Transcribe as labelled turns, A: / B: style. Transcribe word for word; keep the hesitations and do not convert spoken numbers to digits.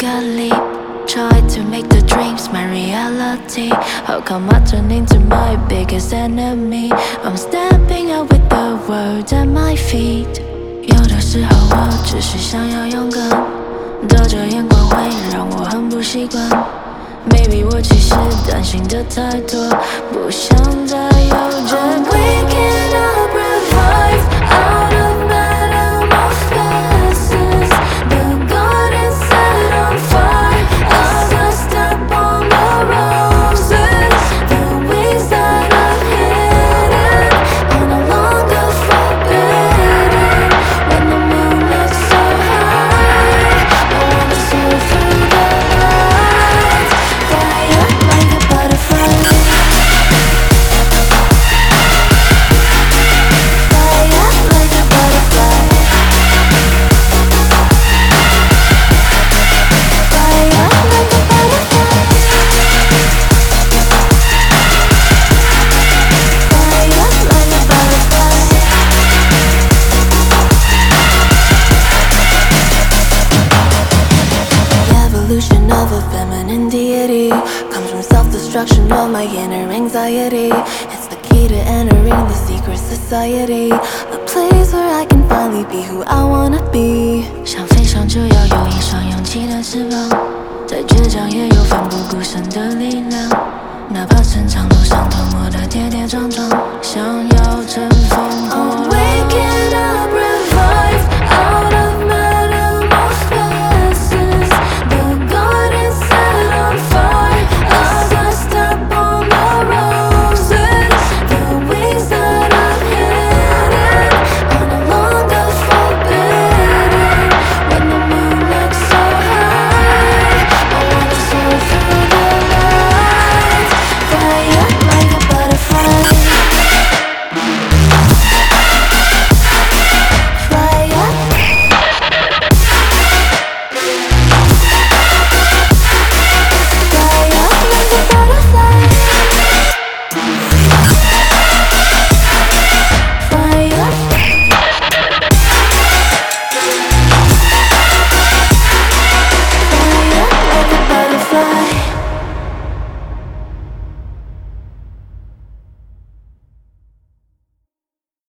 A: a leap. Try to make the dreams my reality. How come I turn into my biggest enemy? I'm stepping out with the world at my feet. 有的时候我只是想要勇敢，的这眼光会让我很不习惯。Maybe 我其实担心的太多，不想再有这个。Waking up revived out of metamorphosis. The garden set on fire. I just step on the roses. The wings that I've hidden are no longer forbidden. When the moon looks so high, I wanna soar through the night. Fly up like a butterfly. Fly up like a butterfly. Fly up like a butterfly. Fly up like a butterfly. The evolution of a feminine deity comes from self-destruction of my inner anxiety. It's the key to entering the secret society, a place where I can finally be who I wanna be. 想飞翔就要有一双勇气的翅膀，再倔强也有奋不顾身的力量。哪怕成长路上多么的跌跌撞撞，想要乘风破浪。I'm waking up